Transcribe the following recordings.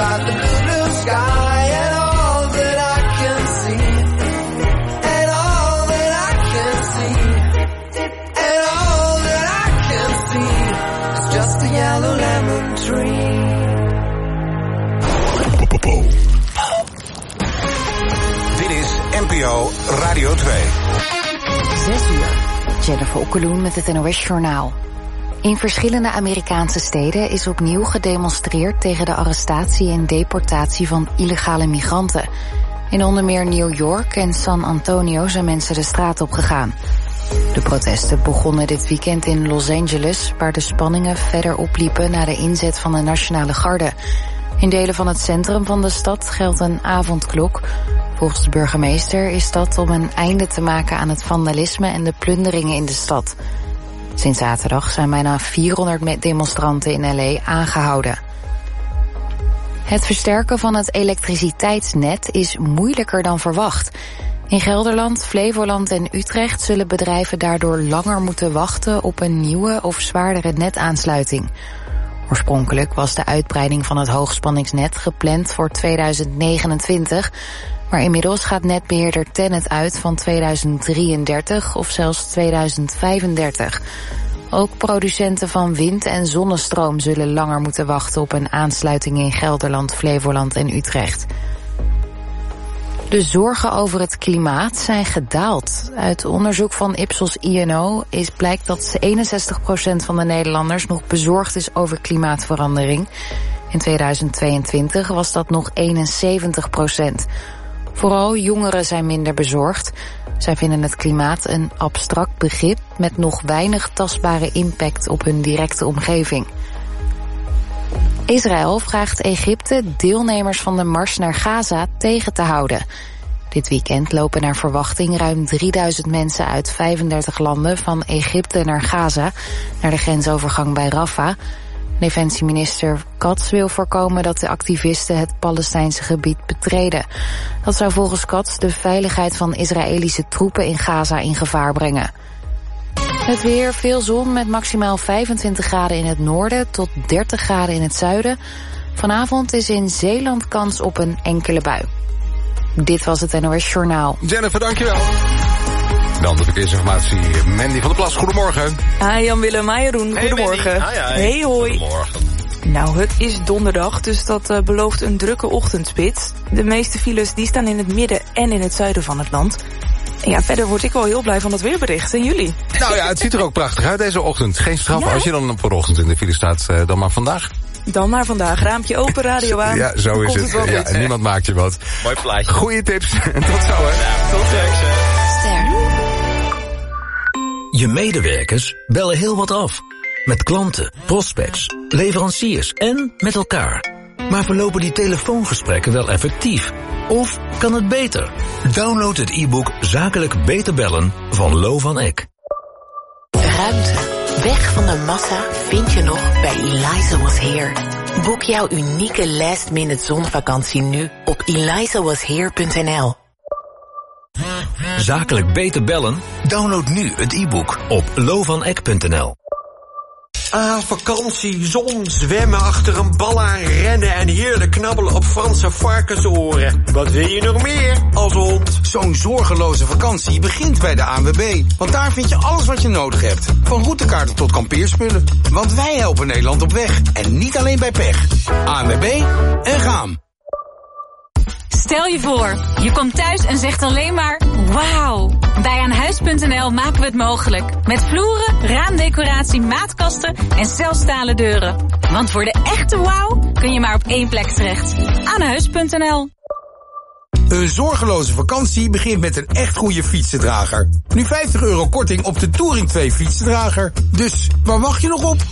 about the blue, blue sky and all that I can see. And all that I can see. And all that I can see is just a yellow lemon tree. Dit is NPO Radio 2. 6 uur. Jennifer Okkeloen met het NOS-journaal. In verschillende Amerikaanse steden is opnieuw gedemonstreerd tegen de arrestatie en deportatie van illegale migranten. In onder meer New York en San Antonio zijn mensen de straat op gegaan. De protesten begonnen dit weekend in Los Angeles, waar de spanningen verder opliepen na de inzet van de Nationale Garde. In delen van het centrum van de stad geldt een avondklok. Volgens de burgemeester is dat om een einde te maken aan het vandalisme en de plunderingen in de stad. Sinds zaterdag zijn bijna 400 demonstranten in L.A. aangehouden. Het versterken van het elektriciteitsnet is moeilijker dan verwacht. In Gelderland, Flevoland en Utrecht zullen bedrijven daardoor langer moeten wachten op een nieuwe of zwaardere netaansluiting. Oorspronkelijk was de uitbreiding van het hoogspanningsnet gepland voor 2029... maar inmiddels gaat netbeheerder TenneT uit van 2033 of zelfs 2035. Ook producenten van wind- en zonnestroom zullen langer moeten wachten op een aansluiting in Gelderland, Flevoland en Utrecht. De zorgen over het klimaat zijn gedaald. Uit onderzoek van Ipsos INO blijkt dat 61% van de Nederlanders nog bezorgd is over klimaatverandering. In 2022 was dat nog 71%. Vooral jongeren zijn minder bezorgd. Zij vinden het klimaat een abstract begrip met nog weinig tastbare impact op hun directe omgeving. Israël vraagt Egypte deelnemers van de mars naar Gaza tegen te houden. Dit weekend lopen naar verwachting ruim 3000 mensen uit 35 landen van Egypte naar Gaza, naar de grensovergang bij Rafah. Defensieminister Katz wil voorkomen dat de activisten het Palestijnse gebied betreden. Dat zou volgens Katz de veiligheid van Israëlische troepen in Gaza in gevaar brengen. Het weer, veel zon met maximaal 25 graden in het noorden tot 30 graden in het zuiden. Vanavond is in Zeeland kans op een enkele bui. Dit was het NOS Journaal. Jennifer, dankjewel. Dan de verkeersinformatie. Mandy van der Plas, goedemorgen. Hi Jan-Willem, hi Jeroen, goedemorgen. Hey, hoi. Goedemorgen. Nou, het is donderdag, dus dat belooft een drukke ochtendspits. De meeste files die staan in het midden en in het zuiden van het land. En ja, verder word ik wel heel blij van het weerbericht. En jullie? Nou ja, het ziet er ook prachtig uit deze ochtend. Geen straf als je dan op een ochtend in de file staat, dan maar vandaag. Dan maar vandaag. Raampje open, radio aan. Ja, zo is het. Ja, en niemand maakt je wat. Mooi plaatje. Goeie tips. En tot zo, hè. Ja, tot straks. Je medewerkers bellen heel wat af. Met klanten, prospects, leveranciers en met elkaar. Maar verlopen die telefoongesprekken wel effectief? Of kan het beter? Download het e-book Zakelijk Beter Bellen van Lo van Eck. Ruimte. Weg van de massa vind je nog bij Eliza Was Here. Boek jouw unieke last-minute zonvakantie nu op elizawashere.nl. Zakelijk Beter Bellen? Download nu het e-book op lovaneck.nl. Vakantie, zon, zwemmen achter een bal aan, rennen en heerlijk knabbelen op Franse varkensoren. Wat wil je nog meer als hond? Zo'n zorgeloze vakantie begint bij de ANWB. Want daar vind je alles wat je nodig hebt. Van routekaarten tot kampeerspullen. Want wij helpen Nederland op weg. En niet alleen bij pech. ANWB en gaan. Stel je voor, je komt thuis en zegt alleen maar wauw. Bij Aanhuis.nl maken we het mogelijk. Met vloeren, raamdecoratie, maatkasten en zelfs stalen deuren. Want voor de echte wauw kun je maar op één plek terecht. Aanhuis.nl. Een zorgeloze vakantie begint met een echt goede fietsendrager. Nu €50 korting op de Touring 2 fietsendrager. Dus waar wacht je nog op?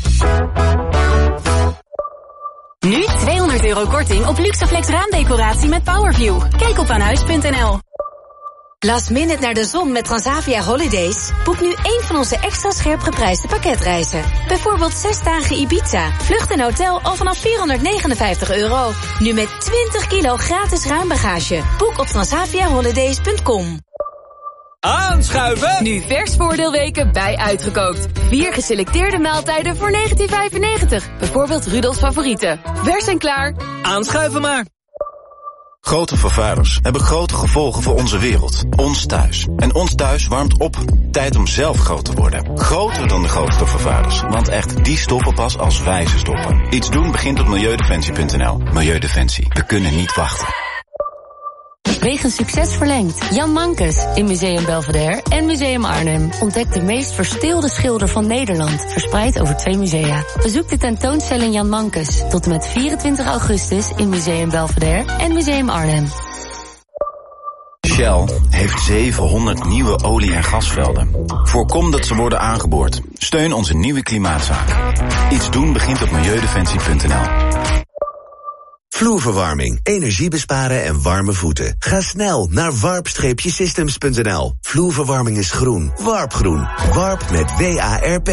Nu €200 korting op Luxaflex raamdecoratie met Powerview. Kijk op aanhuis.nl. Last minute naar de zon met Transavia Holidays? Boek nu één van onze extra scherp geprijsde pakketreizen. Bijvoorbeeld 6 dagen Ibiza, vlucht en hotel al vanaf €459. Nu met 20 kilo gratis ruimbagage. Boek op transaviaholidays.com. Aanschuiven! Nu vers voordeelweken bij Uitgekookt. 4 geselecteerde maaltijden voor €19,95. Bijvoorbeeld Rudolfs Favorieten. Vers en klaar. Aanschuiven maar. Grote vervuilers hebben grote gevolgen voor onze wereld. Ons thuis. En ons thuis warmt op. Tijd om zelf groot te worden. Groter dan de grootste vervuilers. Want echt, die stoppen pas als wij ze stoppen. Iets doen begint op milieudefensie.nl. Milieudefensie. We kunnen niet wachten. Wegens succes verlengd. Jan Mankes in Museum Belvedere en Museum Arnhem. Ontdek de meest verstilde schilder van Nederland. Verspreid over 2 musea. Bezoek de tentoonstelling Jan Mankes. Tot en met 24 augustus in Museum Belvedere en Museum Arnhem. Shell heeft 700 nieuwe olie- en gasvelden. Voorkom dat ze worden aangeboord. Steun onze nieuwe klimaatzaak. Iets doen begint op milieudefensie.nl. Vloerverwarming, energie besparen en warme voeten. Ga snel naar warp-systems.nl. Vloerverwarming is groen. Warpgroen. Warp met WARP.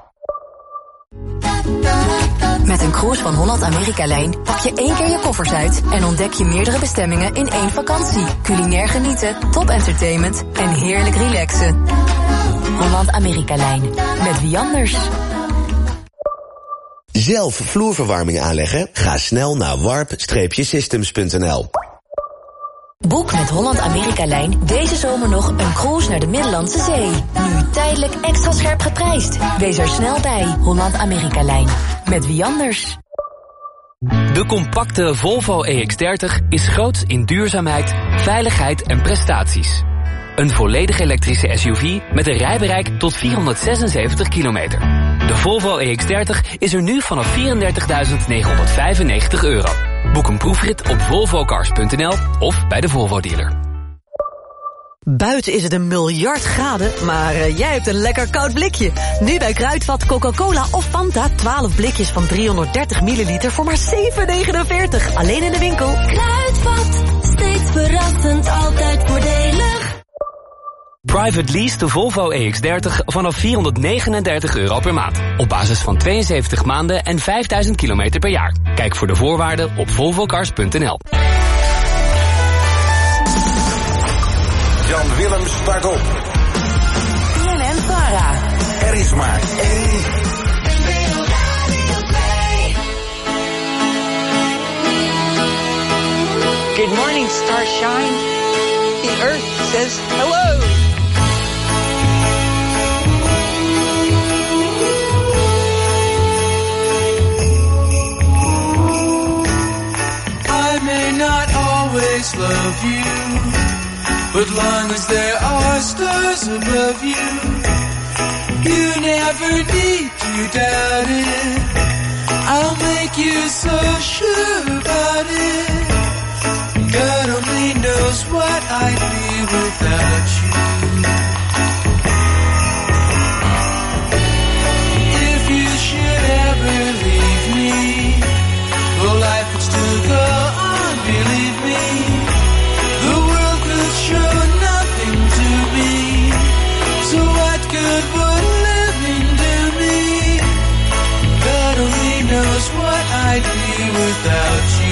Met een cruise van Holland-Amerika-lijn pak je 1 keer je koffers uit en ontdek je meerdere bestemmingen in 1 vakantie. Culinair genieten, top entertainment en heerlijk relaxen. Holland-Amerika-lijn. Met wie anders? Zelf vloerverwarming aanleggen? Ga snel naar warp-systems.nl. Boek met Holland-Amerika-lijn deze zomer nog een cruise naar de Middellandse Zee. Nu tijdelijk extra scherp geprijsd. Wees er snel bij. Holland-Amerika-lijn. Met wie anders? De compacte Volvo EX30 is groots in duurzaamheid, veiligheid en prestaties. Een volledig elektrische SUV met een rijbereik tot 476 kilometer. De Volvo EX30 is er nu vanaf €34.995. Boek een proefrit op volvocars.nl of bij de Volvo dealer. Buiten is het 1 miljard graden, maar jij hebt een lekker koud blikje. Nu bij Kruidvat, Coca-Cola of Fanta 12 blikjes van 330 milliliter voor maar €7,49. Alleen in de winkel. Kruidvat, steeds verrassend, altijd voordelig. Private lease de Volvo EX30 vanaf €439 per maand. Op basis van 72 maanden en 5000 kilometer per jaar. Kijk voor de voorwaarden op volvocars.nl. Jan Willem start op. BNN Vara. Er is maar één. Good morning, starshine. The earth says hello. I may not always love you, but long as there are stars above you, you never need to doubt it. I'll make you so sure about it. God only knows what I'd be without you. If you should ever leave me, well, life would still go on, believe me. The world could show nothing to me, so what good would living do me? God only knows what I'd be without you.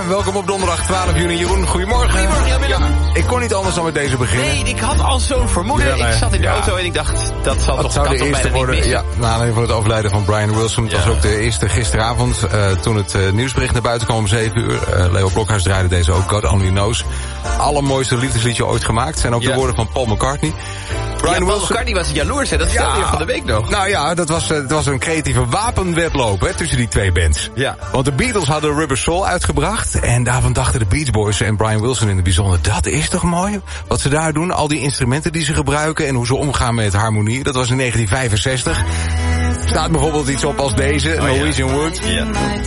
welkom op donderdag 12 juni. Jeroen, goedemorgen. Goedemorgen, ja, Willem. Ik kon niet anders dan met deze beginnen. Nee, ik had al zo'n vermoeden. Ik zat in de auto en ik dacht, dat zal toch de eerste worden. Ja, na aanleiding van het overlijden van Brian Wilson. Het was ook de eerste gisteravond, toen het nieuwsbericht naar buiten kwam om 7 uur. Leo Blokhuis draaide deze ook, God Only Knows. Allermooiste liefdesliedje ooit gemaakt. Zijn ook de woorden van Paul McCartney. Paul McCartney was jaloers, hè? Dat vertelde je van de week nog. Nou ja, het was een creatieve wapenwedloop tussen die twee bands. Ja. Want de Beatles hadden Rubber Soul uitgebracht. En daarvan dachten de Beach Boys en Brian Wilson in het bijzonder, dat is toch mooi? Wat ze daar doen, al die instrumenten die ze gebruiken en hoe ze omgaan met harmonie. Dat was in 1965. Staat bijvoorbeeld iets op als deze, Norwegian Wood. Ja.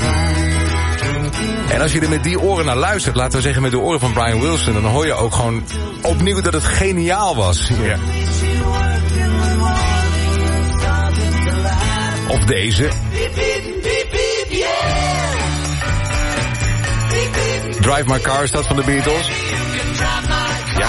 En als je er met die oren naar luistert, laten we zeggen met de oren van Brian Wilson, dan hoor je ook gewoon opnieuw dat het geniaal was. Ja. Of deze. Drive My Car is dat van de Beatles. Ja.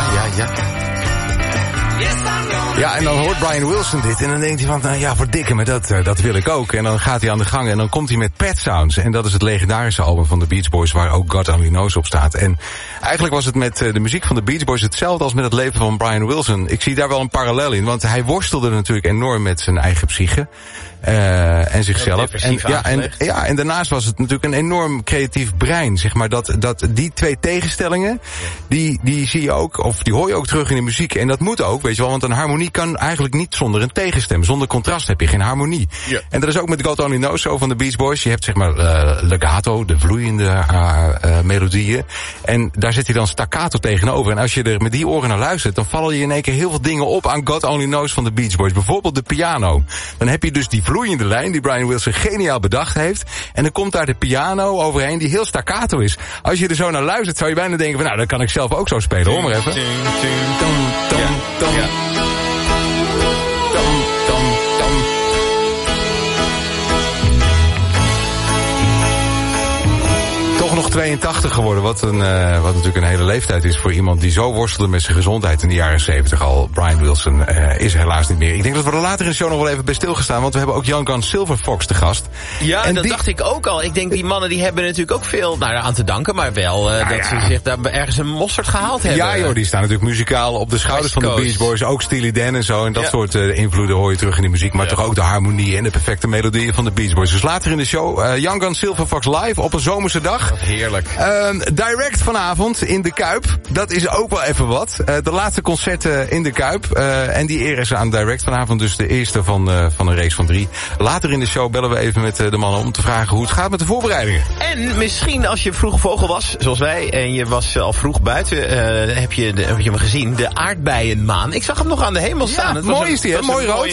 Ja, en dan hoort Brian Wilson dit en dan denkt hij van, nou ja, verdikke me, dat wil ik ook. En dan gaat hij aan de gang en dan komt hij met Pet Sounds. En dat is het legendarische album van de Beach Boys waar ook God Only Knows op staat. En eigenlijk was het met de muziek van de Beach Boys hetzelfde als met het leven van Brian Wilson. Ik zie daar wel een parallel in, want hij worstelde natuurlijk enorm met zijn eigen psyche. En zichzelf. En daarnaast was het natuurlijk een enorm creatief brein, zeg maar. Dat die twee tegenstellingen, die zie je ook, of die hoor je ook terug in de muziek. En dat moet ook, weet je wel, want een harmonie kan eigenlijk niet zonder een tegenstem. Zonder contrast heb je geen harmonie. Ja. En dat is ook met God Only Knows zo van de Beach Boys. Je hebt zeg maar legato, de vloeiende melodieën. En daar zit hij dan staccato tegenover. En als je er met die oren naar luistert, dan vallen je in één keer heel veel dingen op aan God Only Knows van de Beach Boys. Bijvoorbeeld de piano. Dan heb je dus die vloeiende lijn die Brian Wilson geniaal bedacht heeft. En dan komt daar de piano overheen die heel staccato is. Als je er zo naar luistert, zou je bijna denken van, nou, dat kan ik zelf ook zo spelen. Hoor maar even. Toch nog 82 geworden, wat natuurlijk een hele leeftijd is voor iemand die zo worstelde met zijn gezondheid in de jaren 70 al. Brian Wilson is helaas niet meer. Ik denk dat we er later in de show nog wel even bij stilgestaan, want we hebben ook Young Guns Silver Fox te gast. Ja, en dat dacht ik ook al. Ik denk, die mannen die hebben natuurlijk ook veel aan te danken, maar wel dat ze zich daar ergens een mosterd gehaald hebben. Ja joh, die staan natuurlijk muzikaal op de schouders van de Beach Boys, ook Steely Dan en zo. En dat soort invloeden hoor je terug in de muziek, maar toch ook de harmonie en de perfecte melodieën van de Beach Boys. Dus later in de show, Young Guns Silver Fox live op een zomerse dag. Wat heerlijk. Direct vanavond in de Kuip. Dat is ook wel even wat. De laatste concerten in de Kuip. En die eren ze aan Direct vanavond. Dus de eerste van een reeks van 3. Later in de show bellen we even met de mannen om te vragen hoe het gaat met de voorbereidingen. En misschien als je vroege vogel was, zoals wij, en je was al vroeg buiten, heb je hem gezien. De aardbeienmaan. Ik zag hem nog aan de hemel staan. Het mooi is die, hè? Mooi rood.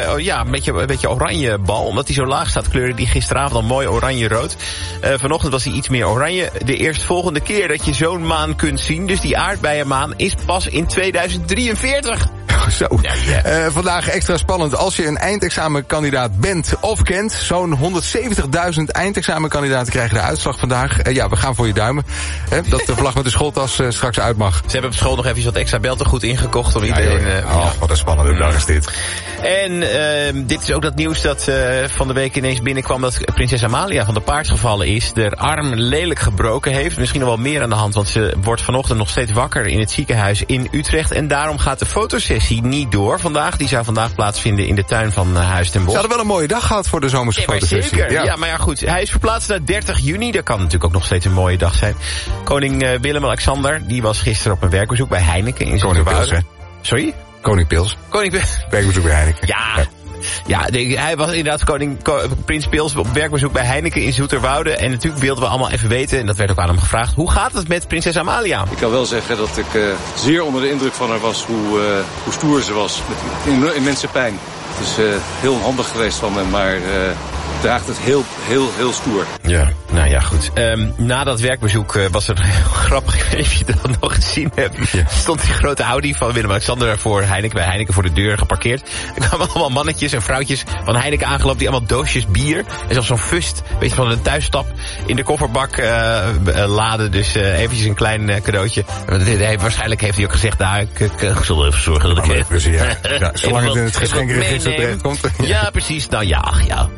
Een beetje oranje bal. Omdat hij zo laag staat, kleurde die gisteravond al mooi oranje-rood. Vanochtend was hij iets meer oranje. De eerstvolgende keer dat je zo'n maan kunt zien, dus die aardbeienmaan, is pas in 2043. Zo. Ja. Vandaag extra spannend. Als je een eindexamenkandidaat bent of kent, zo'n 170.000 eindexamenkandidaten krijgen de uitslag vandaag. We gaan voor je duimen. Dat de vlag met de schooltas straks uit mag. Ze hebben op school nog even wat extra beltegoed ingekocht om iedereen... wat een spannende dag is dit. En dit is ook dat nieuws dat van de week ineens binnenkwam, dat prinses Amalia van de paard gevallen is. De arm lelijk gebroken heeft. Misschien nog wel meer aan de hand, want ze wordt vanochtend nog steeds wakker in het ziekenhuis in Utrecht. En daarom gaat de fotosessie niet door vandaag. Die zou vandaag plaatsvinden in de tuin van Huis ten Bosch. Ze hadden wel een mooie dag gehad voor de zomerse fotosessie. Zeker, ja, maar ja goed. Hij is verplaatst naar 30 juni. Dat kan natuurlijk ook nog steeds een mooie dag zijn. Koning Willem-Alexander, die was gisteren op een werkbezoek bij Heineken in Zoeterwoude. Sorry? Koning Pils. Werkbezoek bij Heineken. Ja, hij was inderdaad Prins Pils op werkbezoek bij Heineken in Zoeterwoude. En natuurlijk wilden we allemaal even weten, en dat werd ook aan hem gevraagd, hoe gaat het met prinses Amalia? Ik kan wel zeggen dat ik zeer onder de indruk van haar was hoe stoer ze was. Met immense pijn. Het is heel handig geweest van hem, maar draagt het heel stoer. Ja, nou ja, goed. Na dat werkbezoek was er grappig, ik weet niet of je dat nog gezien hebt. Ja. Stond die grote Audi van Willem-Alexander voor Heineken, bij Heineken voor de deur geparkeerd. Er kwamen allemaal mannetjes en vrouwtjes van Heineken aangelopen die allemaal doosjes bier en zelfs zo'n fust, weet je, van een thuisstap in de kofferbak laden. Dus eventjes een klein cadeautje. Waarschijnlijk heeft hij ook gezegd, nou, ik zal even zorgen dat ik... Zolang het in het geschenkenregister terecht komt. Ja, precies. Nou ja,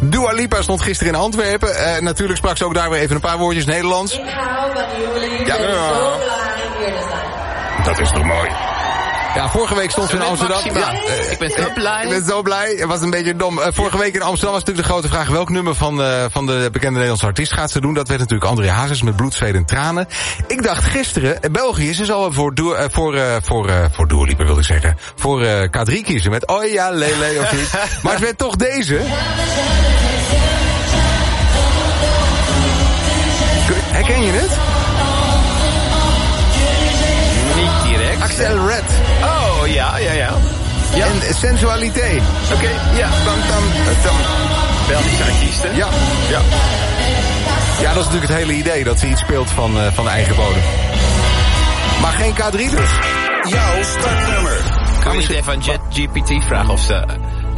Dua Lipa stond gisteren in Antwerpen. Natuurlijk sprak ze ook daar weer even een paar woordjes Nederlands. Ik hou van jullie. Ja. Ik ben zo blij hier te zijn. Dat is toch mooi. Ja, vorige week stond ze in Amsterdam. Ja, ik ben zo blij. Ik ben zo blij. Het was een beetje dom. Vorige week in Amsterdam was natuurlijk de grote vraag... welk nummer van de bekende Nederlandse artiest gaat ze doen? Dat werd natuurlijk André Hazes met Bloed, Zweet en Tranen. Ik dacht gisteren, België, ze zal voor Dua Lipa wilde ik zeggen. Voor K3 kiezen met Oh ja, Lele of niet. Maar het werd toch deze. Herken je het? Niet direct. Axel Red. Oh, ja. En Sensualiteit. Oké, ja. Tam. Belgische artiesten. Ja. Ja, dat is natuurlijk het hele idee, dat ze iets speelt van de eigen bodem. Maar geen K3 dus. Jouw startnummer. Kan je niet even aan ChatGPT vragen of ze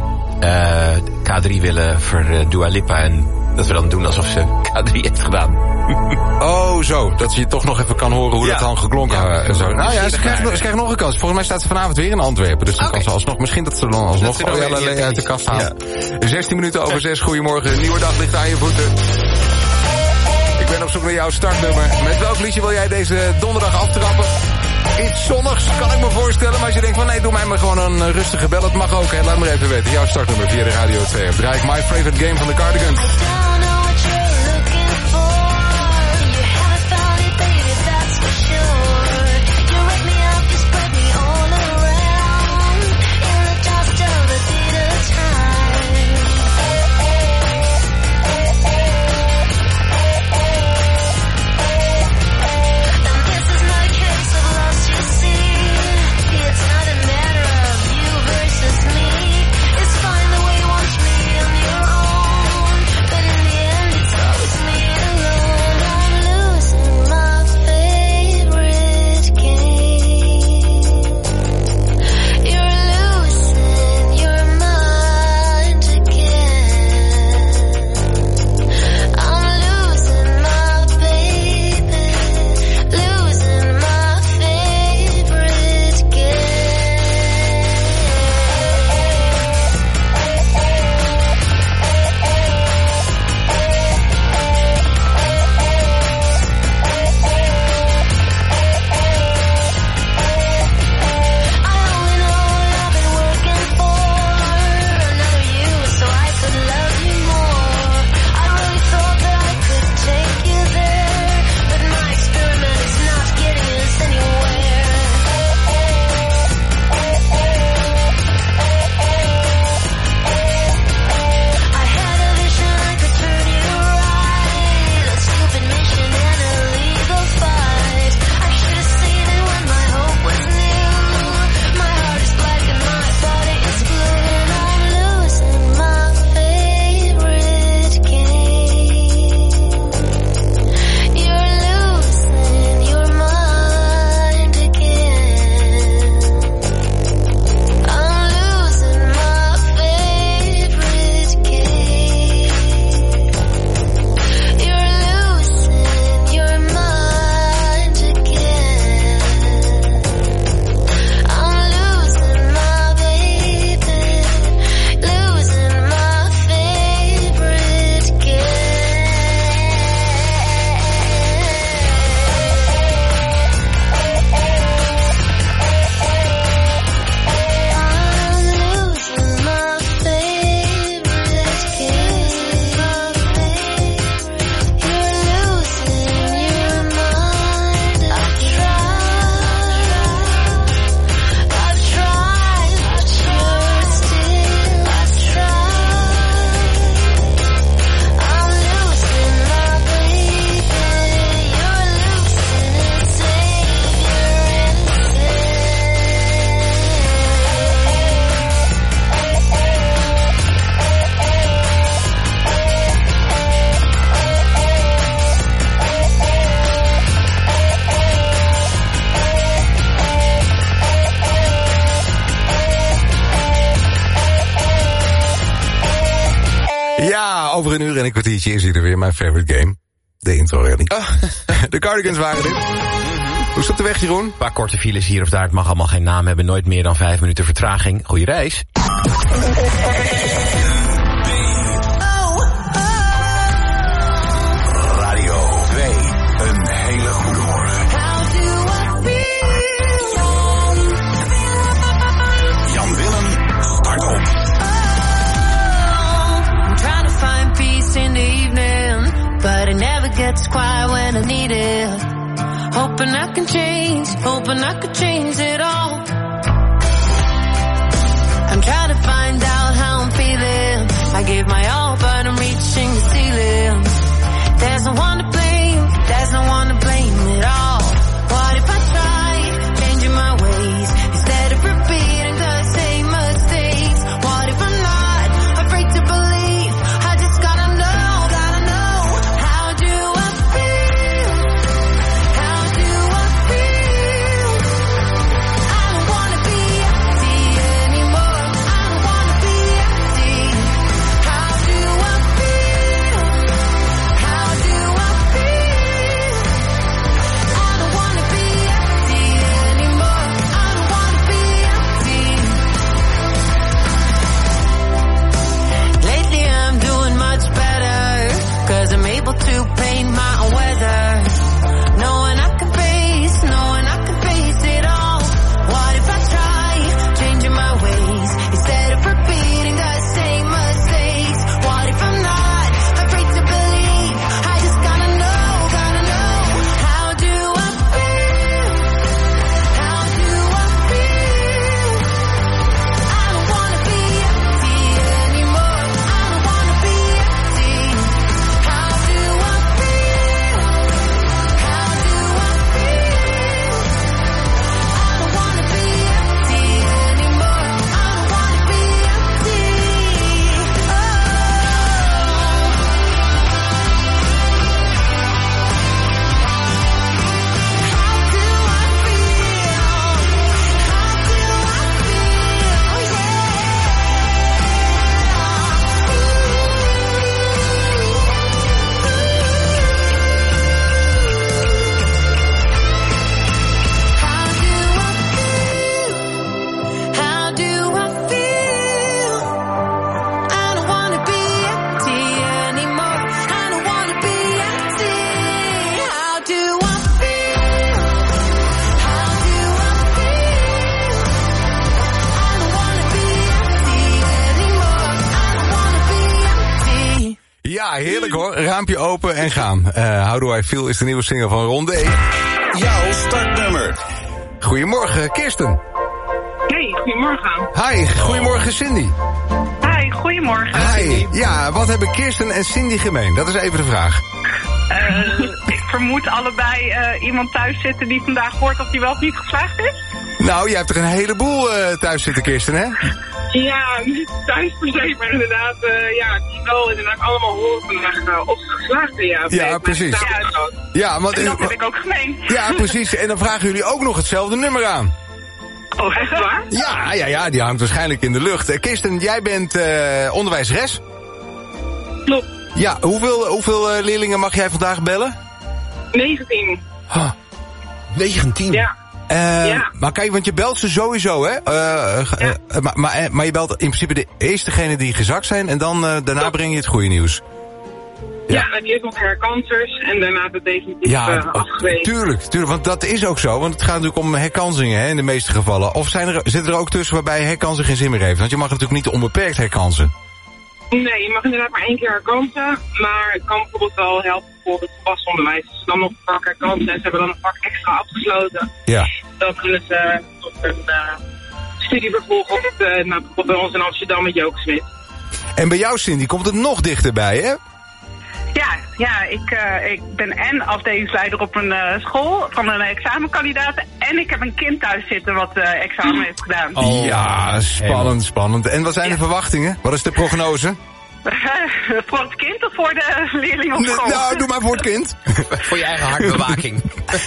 K3 willen voor Dua Lipa en dat we dan doen alsof ze K3 heeft gedaan. Oh, zo. Dat je toch nog even kan horen hoe dat dan geklonken en zo. Nou ja, ze krijgt nog een kans. Volgens mij staat ze vanavond weer in Antwerpen. Dus dan kan ze alsnog, misschien dat ze dan alsnog uit de kast haalt. 16 minuten over 6. Goedemorgen. Een nieuwe dag ligt aan je voeten. Ik ben op zoek naar jouw startnummer. Met welk liedje wil jij deze donderdag aftrappen? Iets zonnigs, kan ik me voorstellen. Maar als je denkt van nee, doe mij maar gewoon een rustige bel. Het mag ook, hè. Laat maar even weten. Jouw startnummer via de Radio 2. Draai ik My Favorite Game van de Cardigans. Over een uur en een kwartiertje is hier er weer mijn favorite game. De intro rally. De Cardigans waren dit. Hoe is het op de weg, Jeroen? Een paar korte files hier of daar. Het mag allemaal geen naam hebben. Nooit meer dan 5 minuten vertraging. Goeie reis. Oh, gets quiet when I need it. Hoping I can change, hoping I could change it all. I'm trying to find out how I'm feeling. I gave my all, but I'm reaching the ceiling. There's no one to blame, there's no one to blame at all. What if I try changing my ways instead of repeating the same mistakes? What if I'm not afraid to believe? I just gotta know, how do I feel? How do I feel? I don't wanna be empty anymore. I don't wanna be empty. How do I feel? How do I feel? I don't wanna be empty anymore. I don't wanna be empty. Lately I'm doing much better, 'cause I'm able to paint my own weather. Knowing I can face it all. What if I try changing my ways instead of repeating the same mistakes? What if I'm not afraid to believe? I just gotta know, how do I feel? How do I feel? I don't wanna be empty anymore. I don't wanna be empty. How do I feel? How do I feel? I don't wanna be empty anymore. I don't wanna be empty. How do I feel? I don't wanna be empty anymore. I don't wanna be empty. How do I feel? How do I feel? I don't wanna be empty anymore. I don't wanna be empty. Ja, heerlijk hoor. Raampje open en gaan. How Do I Feel is de nieuwe single van Ronde E. Jouw startnummer. Goedemorgen, Kirsten. Hey, goedemorgen. Hi, goedemorgen Cindy. Hi, goedemorgen. Hi. Ja, wat hebben Kirsten en Cindy gemeen? Dat is even de vraag. Ik vermoed allebei iemand thuis zitten die vandaag hoort of die wel of niet geslaagd is. Nou, jij hebt er een heleboel thuis zitten, Kirsten, hè? Ja, niet thuis per se, maar inderdaad, die wel inderdaad allemaal horen vandaag of ze geslaagd zijn. Ja, precies. Ja, want en dat heb ik ook gemeen. Ja, precies. En dan vragen jullie ook nog hetzelfde nummer aan. Oh, echt waar? Ja, die hangt waarschijnlijk in de lucht. Kirsten, jij bent onderwijzeres? Klopt. Ja, hoeveel leerlingen mag jij vandaag bellen? 19. 19? Ja. Maar kijk, want je belt ze sowieso, hè? Maar je belt in principe de eerstegene die gezakt zijn en dan daarna breng je het goede nieuws. Ja, dan eerst nog herkansers en daarna de definitief afgewezen. Tuurlijk, want dat is ook zo. Want het gaat natuurlijk om herkansingen, hè, in de meeste gevallen. Of zitten er ook tussen waarbij herkansen geen zin meer heeft? Want je mag natuurlijk niet onbeperkt herkansen. Nee, je mag inderdaad maar 1 keer herkansen. Maar het kan bijvoorbeeld wel helpen voor het volwassen onderwijs. Als ze dan nog een vak herkansen en ze hebben dan een vak extra afgesloten. Ja. Dan kunnen ze tot een studievervolg op bijvoorbeeld bij ons in Amsterdam met Joke Smit. En bij jou, Cindy, komt het nog dichterbij, hè? Ja, ik ben en afdelingsleider op een school van een examenkandidaten. En ik heb een kind thuis zitten wat examen heeft gedaan. Oh, ja, spannend. En wat zijn de verwachtingen? Wat is de prognose? Voor het kind of voor de leerling op school? Nou, doe maar voor het kind. Voor je eigen hartbewaking.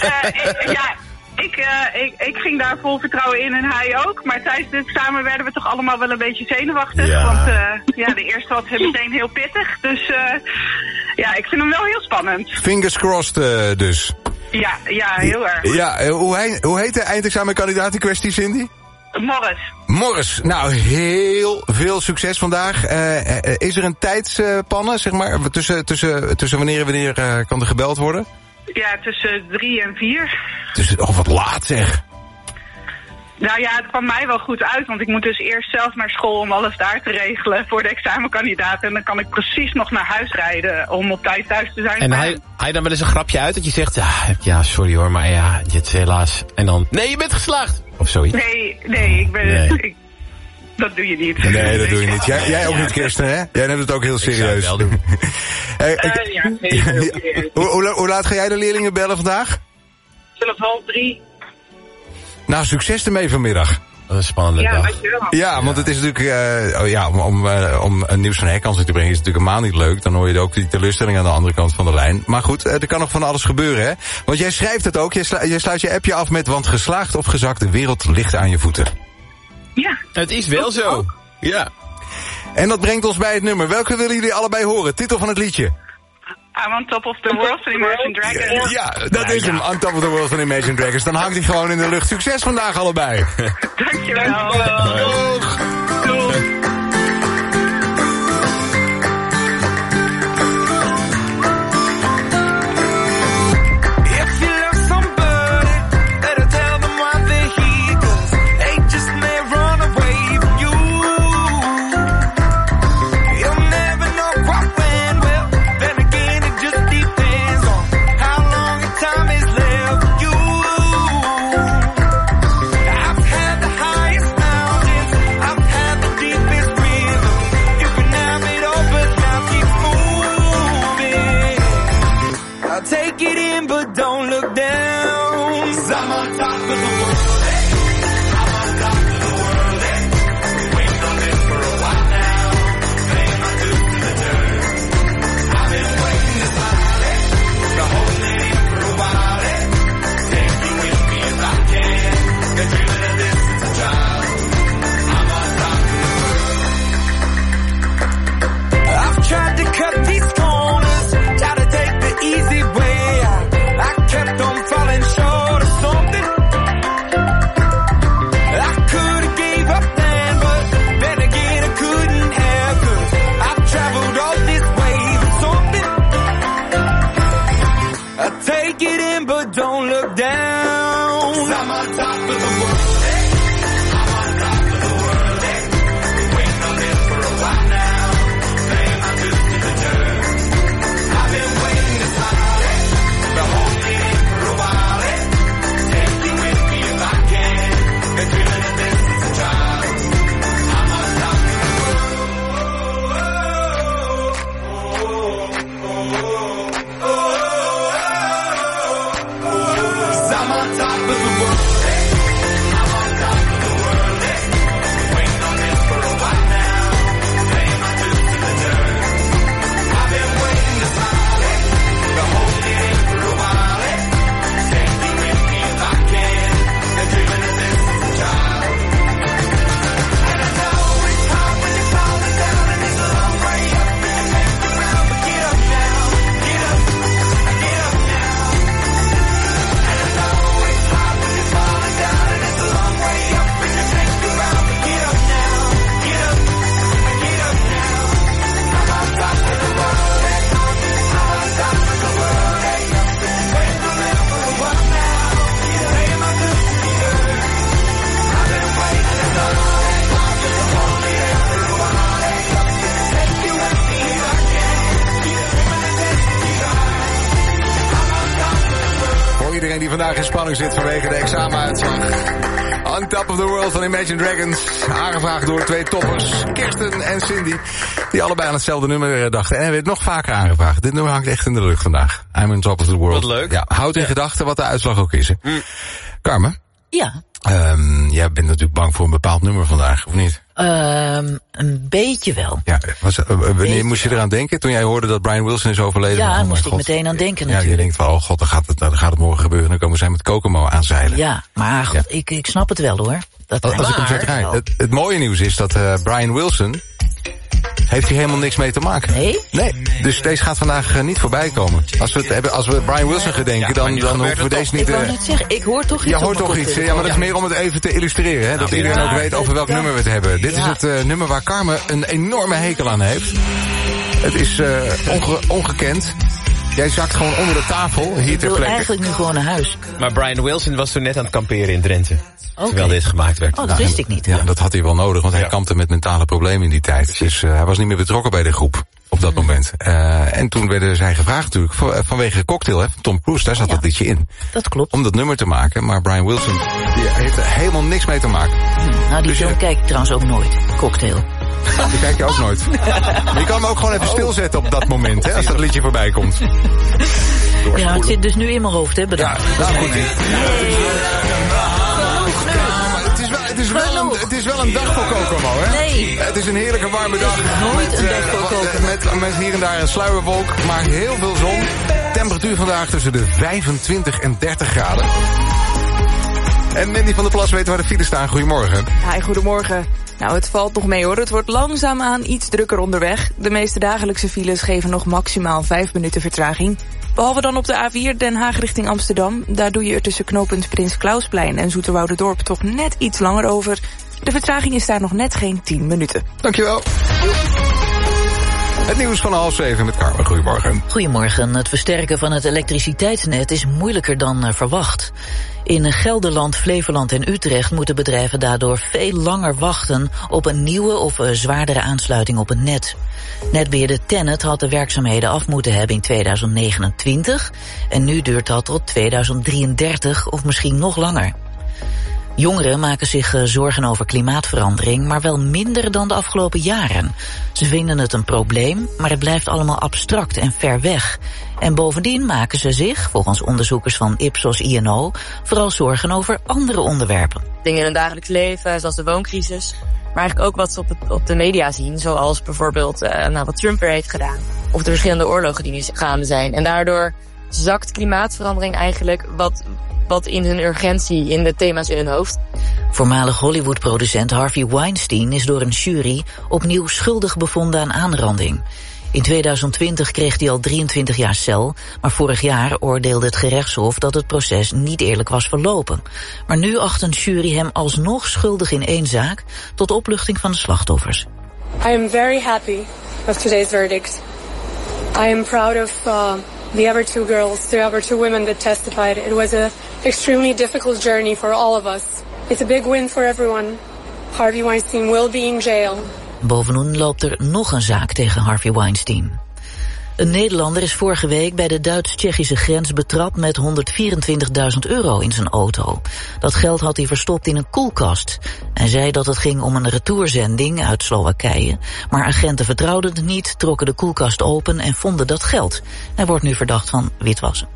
Ik ging daar vol vertrouwen in en hij ook. Maar tijdens het examen werden we toch allemaal wel een beetje zenuwachtig. Ja. Want de eerste was meteen heel pittig. Dus ik vind hem wel heel spannend. Fingers crossed dus. Ja, heel erg. Ja, hoe heet de eindexamenkandidaat in kwestie, Cindy? Morris. Nou, heel veel succes vandaag. Is er een tijdspanne, zeg maar, tussen wanneer en wanneer kan er gebeld worden? Ja, tussen 3 en 4. Dus wat laat zeg. Nou ja, het kwam mij wel goed uit, want ik moet dus eerst zelf naar school om alles daar te regelen voor de examenkandidaat. En dan kan ik precies nog naar huis rijden om op tijd thuis te zijn. En haal je dan wel eens een grapje uit dat je zegt, ja, sorry hoor, maar ja, je hebt helaas. En dan, nee, je bent geslaagd. Of zoiets. Nee, ik ben... Dat doe je niet. Nee, dat doe je niet. Jij ook niet, Kirsten, hè? Jij neemt het ook heel serieus. Ik zou het wel doen. Hoe laat ga jij de leerlingen bellen vandaag? Vanaf 2:30. Nou, succes ermee vanmiddag. Dat is een spannende dag. Dankjewel. Ja, want het is natuurlijk, om een nieuws van herkansing te brengen is het natuurlijk helemaal niet leuk. Dan hoor je ook die teleurstelling aan de andere kant van de lijn. Maar goed, er kan nog van alles gebeuren, hè? Want jij schrijft het ook, jij sluit je appje af met, want geslaagd of gezakt, de wereld ligt aan je voeten. Ja. Het is wel zo. Ja. En dat brengt ons bij het nummer. Welke willen jullie allebei horen? Titel van het liedje. I'm on top of the world van Imagine Dragons. Ja, dat is hem. On top of the world van Imagine Dragons. Dan hangt hij gewoon in de lucht. Succes vandaag allebei. Dankjewel. Doeg. Doeg. Die vandaag in spanning zit vanwege de examenuitslag. On Top of the World van Imagine Dragons. Aangevraagd door 2 toppers, Kirsten en Cindy. Die allebei aan hetzelfde nummer dachten. En hij werd nog vaker aangevraagd. Dit nummer hangt echt in de lucht vandaag. I'm on top of the world. Wat leuk. Ja, houd in gedachten wat de uitslag ook is. Carmen? Ja. Jij bent natuurlijk bang voor een bepaald nummer vandaag, of niet? Een beetje wel. Ja, wanneer moest je eraan denken toen jij hoorde dat Brian Wilson is overleden? Ja, daar moest ik meteen aan denken natuurlijk. Ja, je denkt van, oh god, dan gaat het morgen gebeuren. Dan komen zij met Kokomo aanzeilen. Ja, maar goed, ja. Ik snap het wel hoor. Als ik hem zo draai. Het mooie nieuws is dat Brian Wilson heeft hier helemaal niks mee te maken. Nee. Dus deze gaat vandaag niet voorbij komen. Als we Brian Wilson gedenken, dan hoeven we deze niet... Ik wou net zeggen, ik hoor toch iets. Ja, hoort toch iets. Ja, maar dat is meer om het even te illustreren. Hè, dat iedereen ook weet over welk nummer we het hebben. Dit is het nummer waar Carmen een enorme hekel aan heeft. Het is ongekend. Jij zakt gewoon onder de tafel, hier Ik ter wil plekke. eigenlijk nu gewoon naar huis. Maar Brian Wilson was toen net aan het kamperen in Drenthe. Oké. Terwijl dit gemaakt werd. Oh, dat wist ik niet. Ja, dat had hij wel nodig, want hij kampte met mentale problemen in die tijd. Dus hij was niet meer betrokken bij de groep op dat moment. En toen werden zij gevraagd natuurlijk, vanwege Cocktail, hè, Tom Cruise, daar zat dat liedje in. Dat klopt. Om dat nummer te maken, maar Brian Wilson die heeft er helemaal niks mee te maken. Nou, die Dus, film kijk ik trouwens ook nooit. Cocktail. Die kijk je ook nooit. Maar je kan hem ook gewoon even stilzetten op dat moment, hè, als dat liedje voorbij komt. Ja, het zit dus nu in mijn hoofd, hè, bedankt. Ja, nou goed. Het is wel een dag voor Kokomo, hè? Nee. Het is een heerlijke warme dag. Nooit een dag voor Kokomo. Met hier en daar een sluierwolk, maar heel veel zon. Temperatuur vandaag tussen de 25 en 30 graden. En Mandy van der Plas weet waar de files staan. Goedemorgen. Hi, goedemorgen. Nou, het valt nog mee hoor. Het wordt langzaamaan iets drukker onderweg. De meeste dagelijkse files geven nog maximaal 5 minuten vertraging. Behalve dan op de A4 Den Haag richting Amsterdam. Daar doe je er tussen knooppunt Prins Klausplein en Zoeterwouderdorp toch net iets langer over. De vertraging is daar nog net geen 10 minuten. Dankjewel. Het nieuws van 6:30 met Carmen. Goedemorgen. Goedemorgen. Het versterken van het elektriciteitsnet is moeilijker dan verwacht. In Gelderland, Flevoland en Utrecht moeten bedrijven daardoor veel langer wachten op een nieuwe of zwaardere aansluiting op het net. Netbeheerder TenneT had de werkzaamheden af moeten hebben in 2029 en nu duurt dat tot 2033 of misschien nog langer. Jongeren maken zich zorgen over klimaatverandering, maar wel minder dan de afgelopen jaren. Ze vinden het een probleem, maar het blijft allemaal abstract en ver weg. En bovendien maken ze zich, volgens onderzoekers van Ipsos INO, vooral zorgen over andere onderwerpen. Dingen in hun dagelijks leven, zoals de wooncrisis. Maar eigenlijk ook wat ze op de media zien, zoals bijvoorbeeld wat Trump weer heeft gedaan. Of de verschillende oorlogen die nu gaande zijn. En daardoor zakt klimaatverandering eigenlijk wat in hun urgentie, in de thema's in hun hoofd. Voormalig Hollywood-producent Harvey Weinstein is door een jury opnieuw schuldig bevonden aan aanranding. In 2020 kreeg hij al 23 jaar cel, maar vorig jaar oordeelde het gerechtshof dat het proces niet eerlijk was verlopen. Maar nu acht een jury hem alsnog schuldig in één zaak, tot opluchting van de slachtoffers. I am very happy of today's verdict. I am proud of the other two women that testified. It was an extremely difficult journey for all of us. It's a big win for everyone. Harvey Weinstein will be in jail. Bovenaan loopt er nog een zaak tegen Harvey Weinstein. Een Nederlander is vorige week bij de Duits-Tsjechische grens betrapt met €124.000 in zijn auto. Dat geld had hij verstopt in een koelkast. Hij zei dat het ging om een retourzending uit Slowakije. Maar agenten vertrouwden het niet, trokken de koelkast open en vonden dat geld. Hij wordt nu verdacht van witwassen.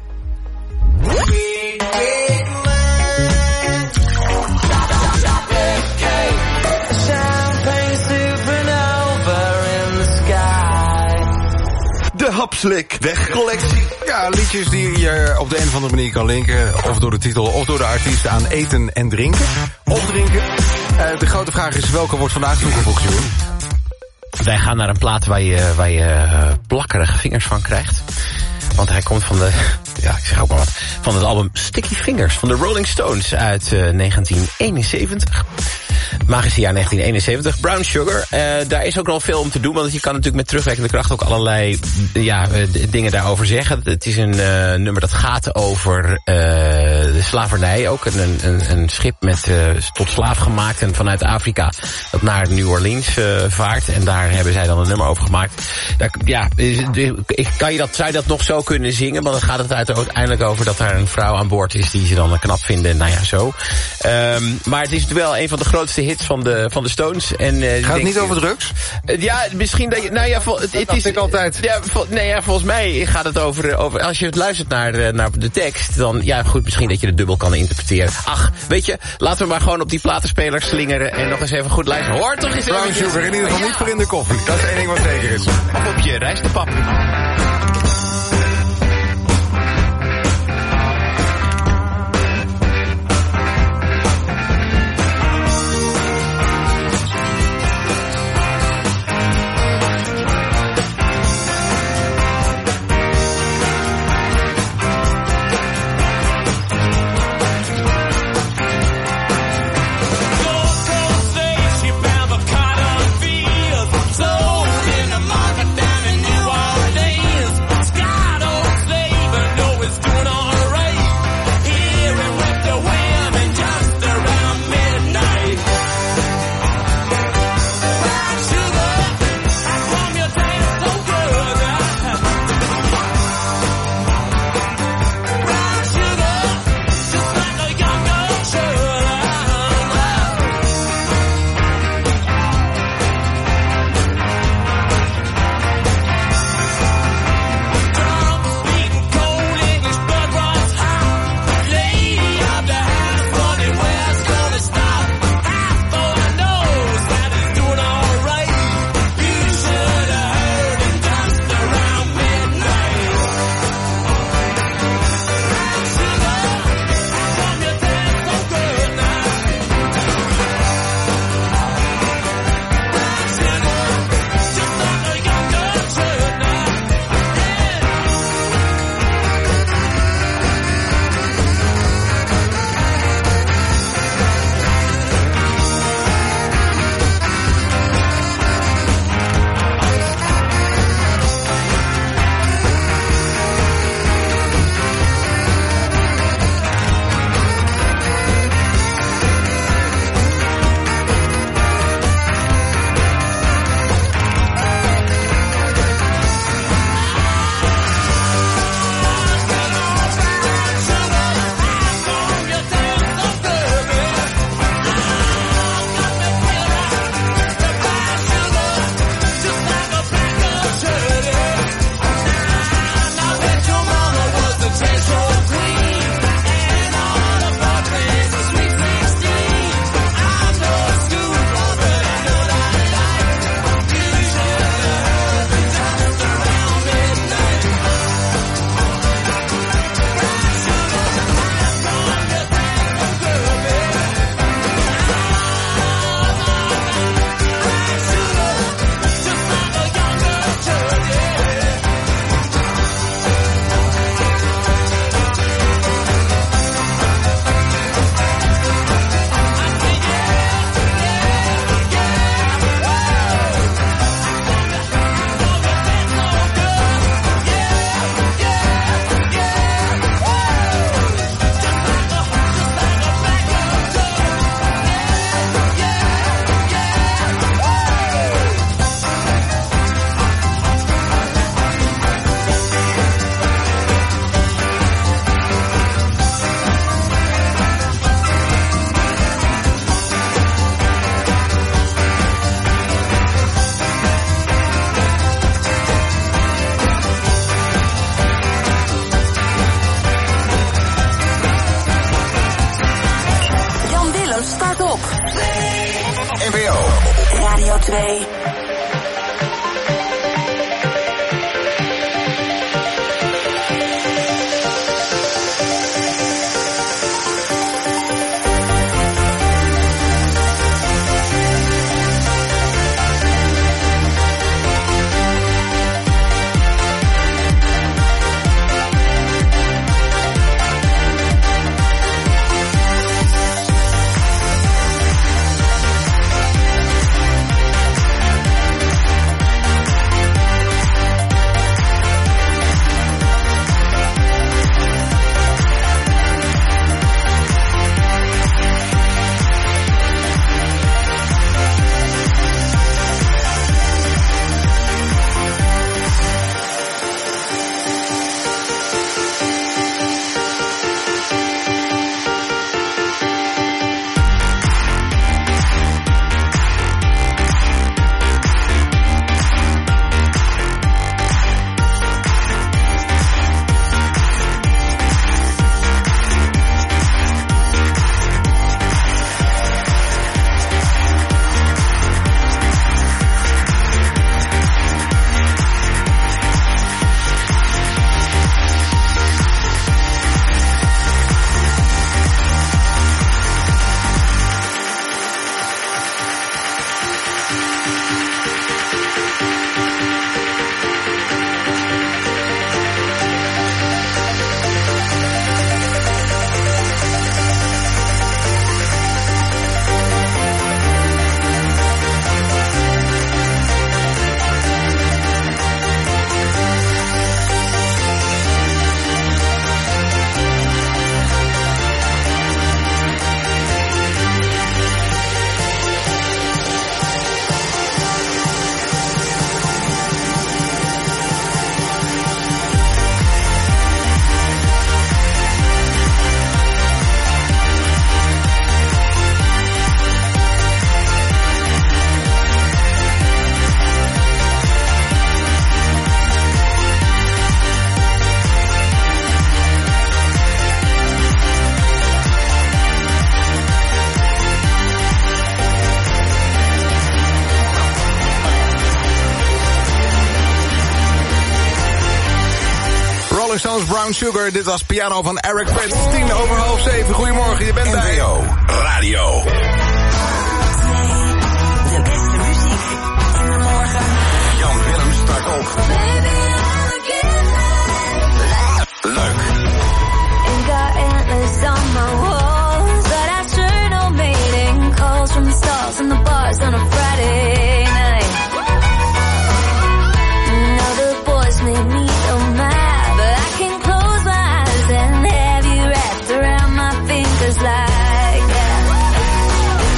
De Hapslik wegcollectie. Ja, liedjes die je op de een of andere manier kan linken. Of door de titel of door de artiest aan eten en drinken. Of drinken. De grote vraag is welke wordt vandaag toegevoegd, Jeroen? Wij gaan naar een plaat waar je plakkerige vingers van krijgt. Want hij komt van van het album Sticky Fingers van de Rolling Stones uit 1971. Magische jaar 1971. Brown Sugar. Daar is ook nog veel om te doen, want je kan natuurlijk met terugwerkende kracht ook allerlei dingen daarover zeggen. Het is een nummer dat gaat over de slavernij ook. Een schip met tot slaaf gemaakt en vanuit Afrika dat naar New Orleans vaart. En daar hebben zij dan een nummer over gemaakt. Zou je dat nog zo kunnen zingen? Want dan gaat het uiteindelijk over dat er een vrouw aan boord is die ze dan knap vinden. Nou ja, zo. Maar het is wel een van de grootste hits van de Stones. En, gaat het niet over drugs? Ja, misschien dat je... Nou ja, het is altijd. Ja, volgens mij gaat het over als je het luistert naar de tekst, dan ja, goed, misschien dat je het dubbel kan interpreteren. Ach, weet je, laten we maar gewoon op die platenspeler slingeren en nog eens even goed luisteren. Hoor toch eens Brown Sugar, in ieder geval niet voor in de koffie. Dat is één ding wat zeker is. Of op je rijstepap. today. Brown Sugar, dit was piano van Eric Prydz. 7:10. Goedemorgen, je bent bij NPO Radio. De beste muziek in de morgen. Jan Willem start op. Leuk. Ain't got antlers on my walls, but I sure know mating calls from the stars and the bars on a Friday night. Now the boys made me so mad, but I can close my eyes and have you wrapped around my fingers like that.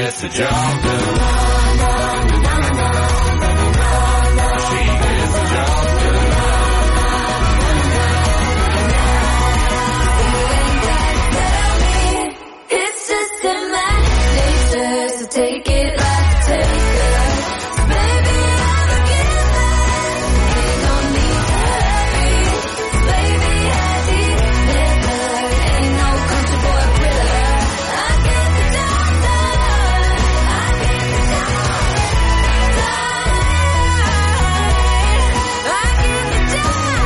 gets the job done. It's just in my nature to take it like a taker. Baby, I'm a giver. Ain't no need to hurry. Baby, I deliver. Ain't no country boy thriller. I get the job done. I get the job done. I get the job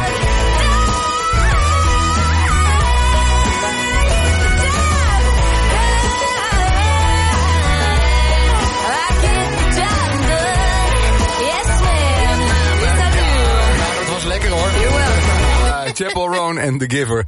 lekker hoor. Chapel Roan en The Giver.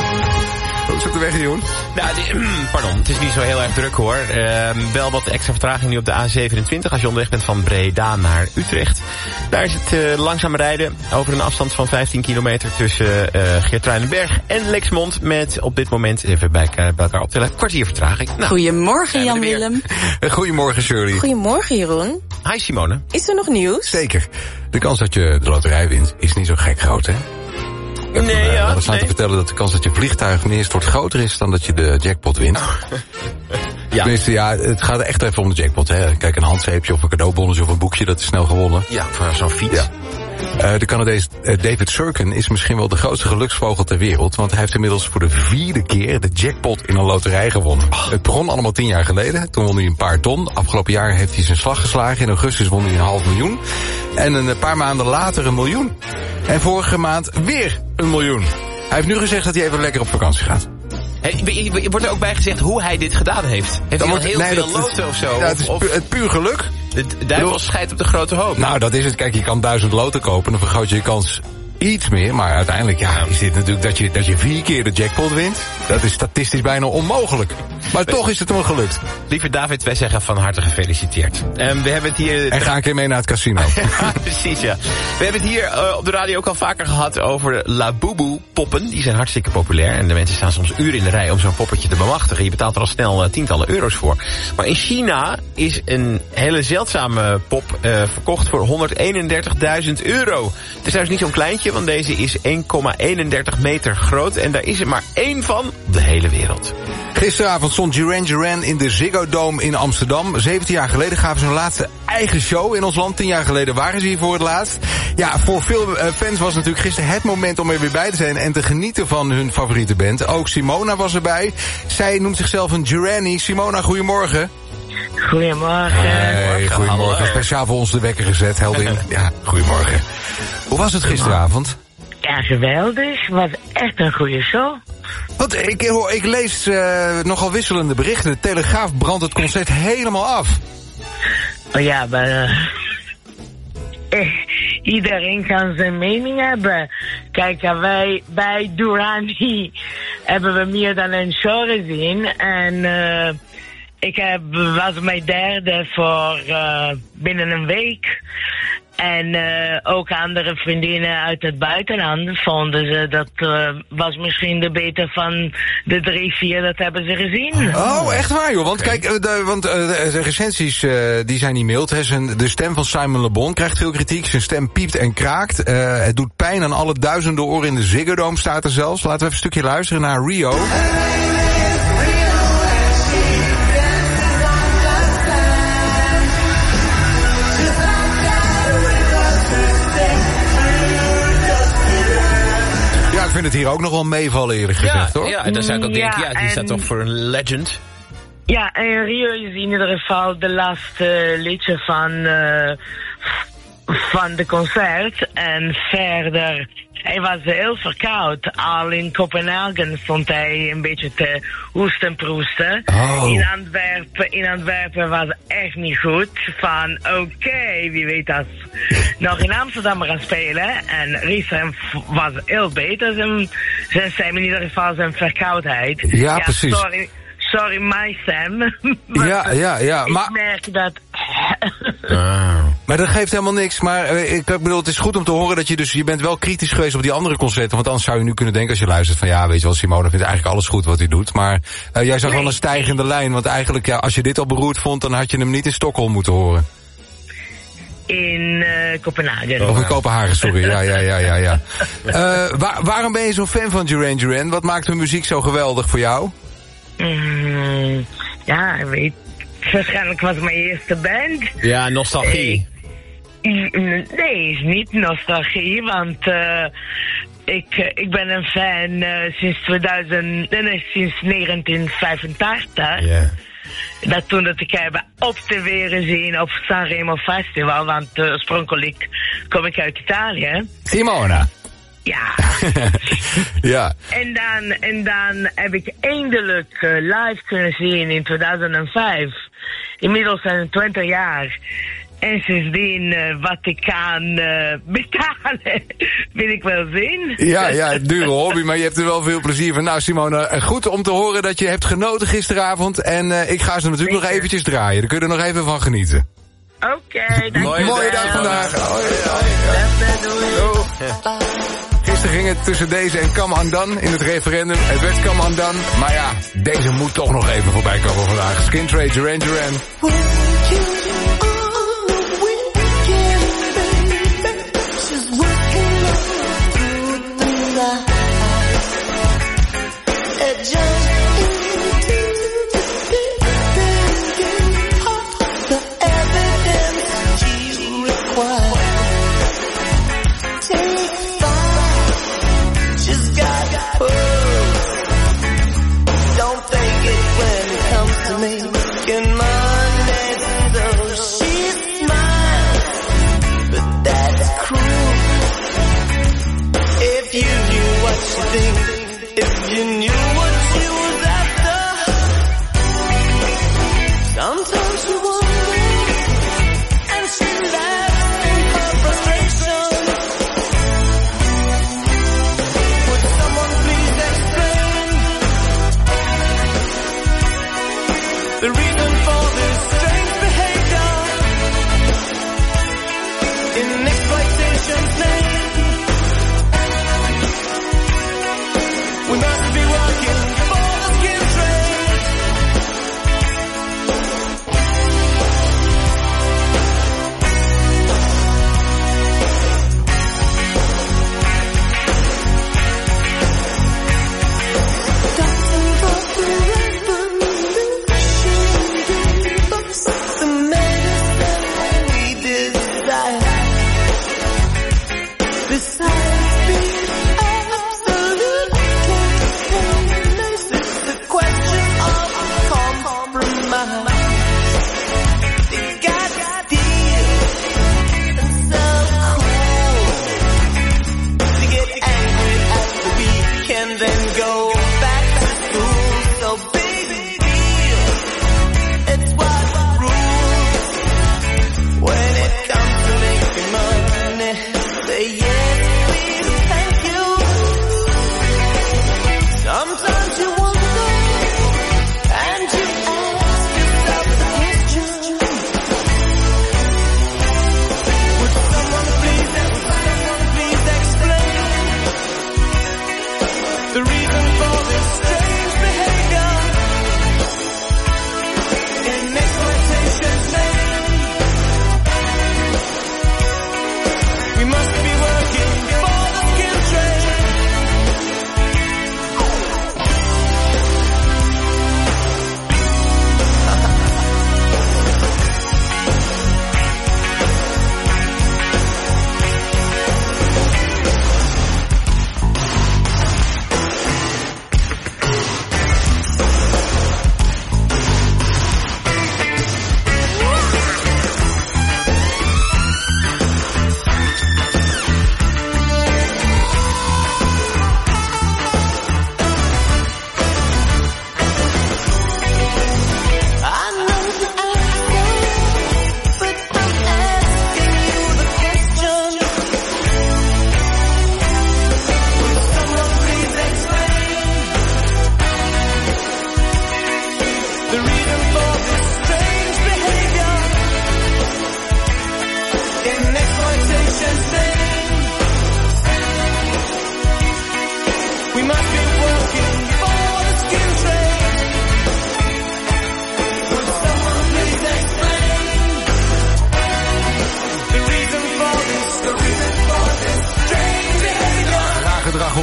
Hoe is het de weg, Jeroen? Nou, pardon, het is niet zo heel erg druk hoor. Wel wat extra vertraging nu op de A27 als je onderweg bent van Breda naar Utrecht. Daar is het langzaam rijden over een afstand van 15 kilometer tussen Geertruidenberg en Lexmond. Met op dit moment, even bij elkaar optellen, een kwartier vertraging. Nou, goedemorgen Jan-Willem. Goedemorgen Shirley. Goedemorgen Jeroen. Hi Simone. Is er nog nieuws? Zeker. De kans dat je de loterij wint is niet zo gek groot, hè? Ik heb te vertellen dat de kans dat je vliegtuig neerstort groter is dan dat je de jackpot wint. Ja. Tenminste, ja, het gaat echt even om de jackpot, hè. Kijk, een handzeepje of een cadeaubonnetje of een boekje, dat is snel gewonnen. Ja, voor zo'n fiets. Ja. De Canadees David Surkin is misschien wel de grootste geluksvogel ter wereld, want hij heeft inmiddels voor de 4e keer de jackpot in een loterij gewonnen. Het begon allemaal 10 jaar geleden. Toen won hij een paar ton. Afgelopen jaar heeft hij zijn slag geslagen. In augustus won hij $500.000. En een paar maanden later $1 miljoen. En vorige maand weer $1 miljoen. Hij heeft nu gezegd dat hij even lekker op vakantie gaat. Hey, wordt er ook bij gezegd hoe hij dit gedaan heeft? Heeft hij al heel veel loten of zo? Ja, het is het puur geluk. De duivel scheidt op de grote hoop. Nou, dat is het. Kijk, je kan 1000 loten kopen, dan vergroot je je kans iets meer. Maar uiteindelijk, ja, is dit natuurlijk dat je 4 keer de jackpot wint. Dat is statistisch bijna onmogelijk. Maar toch is het hem gelukt. Lieve David, wij zeggen van harte gefeliciteerd. We hebben het hier... En ga een keer mee naar het casino. Ja, precies, ja. We hebben het hier op de radio ook al vaker gehad over Labubu poppen. Die zijn hartstikke populair. En de mensen staan soms uren in de rij om zo'n poppetje te bemachtigen. Je betaalt er al snel tientallen euro's voor. Maar in China is een hele zeldzame pop verkocht voor €131.000. Het is trouwens niet zo'n kleintje, want deze is 1,31 meter groot. En daar is er maar 1 van op de hele wereld. Gisteravond stond Duran Duran in de Ziggo Dome in Amsterdam. 17 jaar geleden gaven ze hun laatste eigen show in ons land. 10 jaar geleden waren ze hier voor het laatst. Ja, voor veel fans was natuurlijk gisteren het moment om er weer bij te zijn en te genieten van hun favoriete band. Ook Simona was erbij. Zij noemt zichzelf een Duranny. Simona, goedemorgen. Goedemorgen. Hey, goedemorgen. Hallo. Speciaal voor ons de wekker gezet, heldin. Ja, goedemorgen. Hoe was het gisteravond? Ja, geweldig. Was echt een goede show. Want ik lees nogal wisselende berichten. De Telegraaf brandt het concert helemaal af. Oh ja, maar iedereen kan zijn mening hebben. Kijk, wij bij Durani hebben we meer dan een show gezien. En was mijn derde voor binnen een week. En ook andere vriendinnen uit het buitenland vonden ze dat was misschien de beter van de 3, 4, dat hebben ze gezien. Oh, echt waar joh. Want kijk, de recensies die zijn niet mild. Hè. De stem van Simon Le Bon krijgt veel kritiek. Zijn stem piept en kraakt. Het doet pijn aan alle duizenden oren in de Ziggo Dome staat er zelfs. Laten we even een stukje luisteren naar Rio. Ik vind het hier ook nog wel meevallen eerlijk gezegd, hoor. Ja, en dan zou ik ook denken, die staat toch voor een legend. Ja, en Rio is in ieder geval de laatste liedje van de concert. En verder, hij was heel verkoud. Al in Kopenhagen stond hij een beetje te hoesten en proesten. Oh. In Antwerpen was het echt niet goed. Van oké, wie weet dat nog in Amsterdam gaan spelen. En Riesem was heel beter. Zijn stem, in ieder geval zijn verkoudheid. Ja, precies. Sorry, my Sam. Ja. Ik merk dat Maar dat geeft helemaal niks. Maar ik bedoel, het is goed om te horen dat je bent wel kritisch geweest op die andere concerten. Want anders zou je nu kunnen denken als je luistert van ja, weet je wel, Simone vindt eigenlijk alles goed wat hij doet. Maar jij zag wel een stijgende lijn. Want eigenlijk, ja, als je dit al beroerd vond, dan had je hem niet in Stockholm moeten horen. In Kopenhagen. Of in Kopenhagen, sorry. Ja. Waarom ben je zo'n fan van Duran Duran? Wat maakt hun muziek zo geweldig voor jou? Ja, ik weet. Waarschijnlijk was mijn eerste band. Ja, nostalgie. Nee, is niet nostalgie, want ik ben een fan sinds 1985. Yeah. Dat toen dat ik heb op TV gezien op Sanremo Festival, want oorspronkelijk kom ik uit Italië. Simona. Ja. Ja. En dan heb ik eindelijk live kunnen zien in 2005. Inmiddels zijn het 20 jaar. En sindsdien wat ik kan betalen, wil ik wel zien. Ja, dure hobby, maar je hebt er wel veel plezier van. Nou Simone, goed om te horen dat je hebt genoten gisteravond. En ik ga ze natuurlijk nog eventjes draaien. Daar kun je er nog even van genieten. Oké, mooie dag vandaag. Gisteren ging het tussen deze en Come Undone in het referendum. Het werd Come Undone, maar ja, deze moet toch nog even voorbij komen vandaag. Skin Trade, Duran Duran.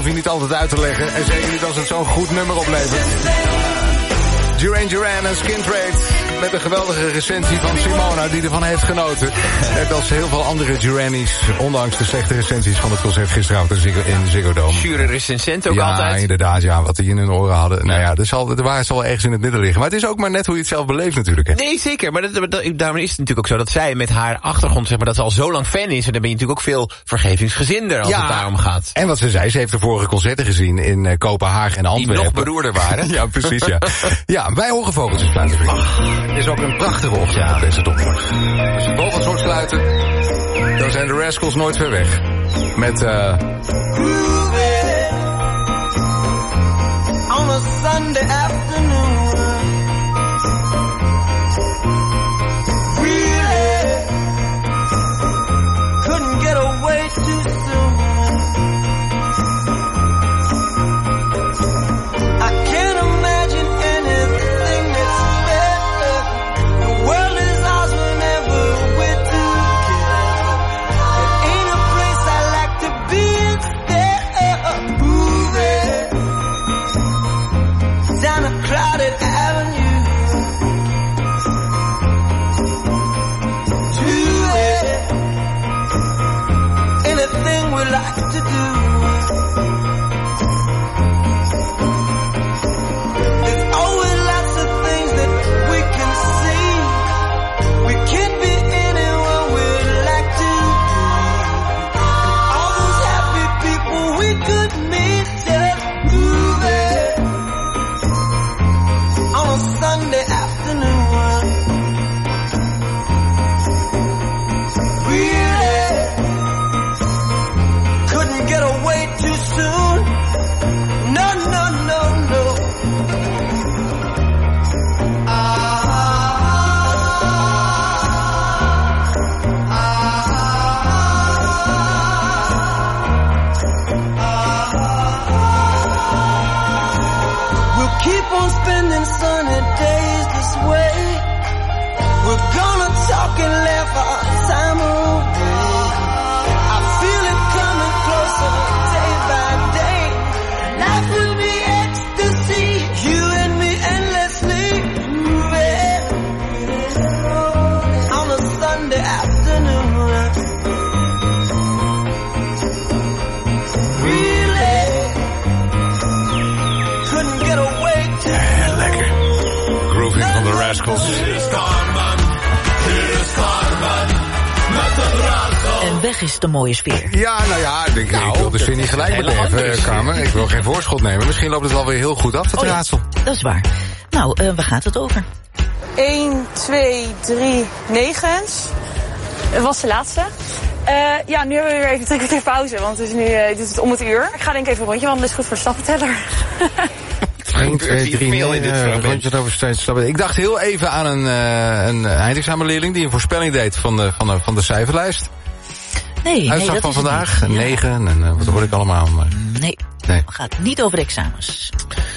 je niet altijd uit te leggen. En zeker niet als het zo'n goed nummer oplevert. Duran en Skin Trade. Met een geweldige recensie van Simona die ervan heeft genoten. Net als heel veel andere Durannies. Ondanks de slechte recensies van het concert gisteravond in Ziggo Dome. Zure recensent ook altijd. Ja, inderdaad. Ja, wat die in hun oren hadden. Nou ja, de waarheid zal wel ergens in het midden liggen. Maar het is ook maar net hoe je het zelf beleeft natuurlijk. Hè. Nee, zeker. Maar daarom is het natuurlijk ook zo dat zij met haar achtergrond, zeg maar, dat ze al zo lang fan is. En dan ben je natuurlijk ook veel vergevingsgezinder als het daarom gaat. En wat ze zei, ze heeft de vorige concerten gezien in Kopenhagen en Antwerpen. Die nog beroerder waren. Ja, precies, ja. Ja, wij horen vogeltjes fluiten. Het is ook een prachtige ochtend op deze donderdag. Als je vogels hoort fluiten, dan zijn de Rascals nooit ver weg. Met on a Sunday afternoon. Really couldn't get away too soon. I can't imagine anything that's better. The world is ours whenever we're together. There ain't a place I like to be instead. Moving down a crowded avenue to it. Anything we like to do. There's always lots of things that we can see. We can't be anywhere we'd like to be. And all those happy people we could meet just moving on a Sunday afternoon. Really couldn't get away too soon. No, no, no, no. We'll keep on spending sunny days this way. We're gonna talk and laugh our time away. I feel it coming closer day by day. Life will be ecstasy, you and me endlessly moving on a Sunday afternoon. Really couldn't get away too soon. lekker. Grooving van de Rascals. En weg is de mooie sfeer. Ja, nou ja, ik wil de sfeer niet gelijk bederven, Kamer. Ik wil geen voorschot nemen. Misschien loopt het wel weer heel goed af, dat raadsel. Dat is waar. Nou, waar gaat het over? 1, 2, 3, 9. Dat was de laatste. Ja, nu hebben we weer even 3 kwartier pauze, want het is nu dit is om het uur. Ik ga denk ik even een rondje wandelen, is goed voor de stappenteller. 1, 2, 3, rondje over steeds stappen. Ik dacht heel even aan een eindexamenleerling die een voorspelling deed van de cijferlijst. Nee, Uitslag dat van is vandaag, het niet. 9 en wat hoor ik allemaal. Maar... Nee, het gaat niet over de examens.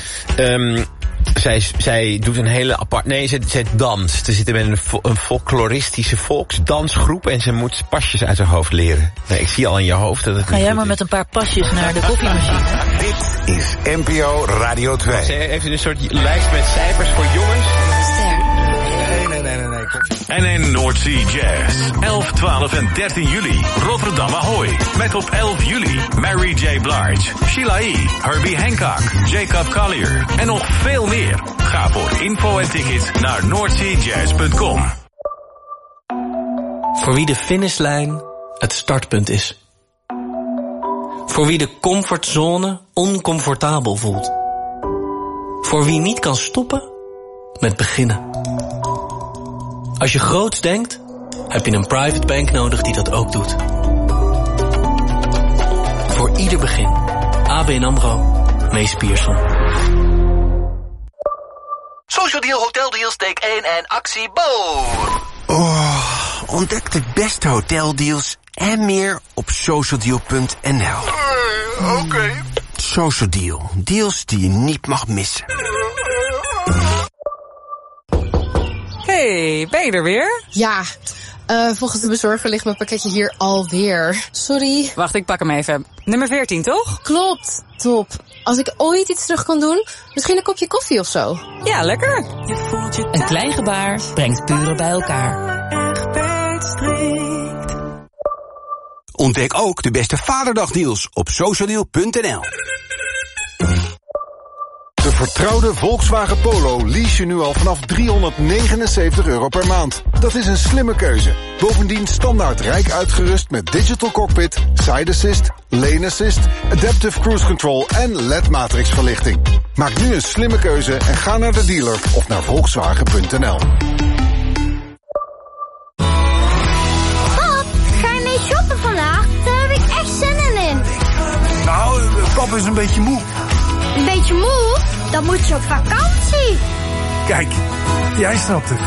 Zij doet een hele apart... Nee, zij danst. Ze zit met een folkloristische volksdansgroep en ze moet pasjes uit haar hoofd leren. Nee, ik zie al in je hoofd dat het Ga jij maar met een paar pasjes naar de koffiemachine. Dit is NPO Radio 2. Ze heeft een soort lijst met cijfers voor jongens. Nee. NN Noordzee Jazz. 11, 12 en 13 juli. Rotterdam Ahoy. Met op 11 juli Mary J. Blige, Sheila E., Herbie Hancock, Jacob Collier en nog veel meer. Ga voor info en tickets naar noordseajazz.com. Voor wie de finishlijn het startpunt is. Voor wie de comfortzone oncomfortabel voelt. Voor wie niet kan stoppen met beginnen. Als je groots denkt, heb je een private bank nodig die dat ook doet. Voor ieder begin. ABN AMRO. Mees Pierson. Social Deal Hotel Deals Take 1 en actie Boom. Ontdek de beste hoteldeals en meer op socialdeal.nl. Oké. Social Deal. Deals die je niet mag missen. Hey, ben je er weer? Ja, Volgens de bezorger ligt mijn pakketje hier alweer. Sorry. Wacht, ik pak hem even. Nummer 14, toch? Klopt. Top. Als ik ooit iets terug kan doen, misschien een kopje koffie of zo. Ja, lekker. Een klein gebaar brengt buren bij elkaar. Ontdek ook de beste Vaderdagdeals op socialdeal.nl. De vertrouwde Volkswagen Polo lease je nu al vanaf €379 per maand. Dat is een slimme keuze. Bovendien standaard rijk uitgerust met digital cockpit, side assist, lane assist, adaptive cruise control en LED-matrix verlichting. Maak nu een slimme keuze en ga naar de dealer of naar volkswagen.nl. Pap, ga je mee shoppen vandaag? Daar heb ik echt zin in. Nou, pap is een beetje moe. Een beetje moe? Dan moet je op vakantie. Kijk, jij snapt het.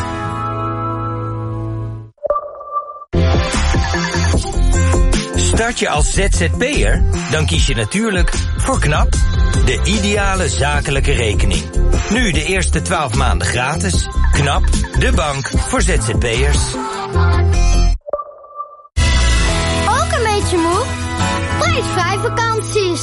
Start je als ZZP'er? Dan kies je natuurlijk voor KNAP, de ideale zakelijke rekening. Nu de eerste 12 maanden gratis. KNAP, de bank voor ZZP'ers. Ook een beetje moe? Prijsvrij vakanties.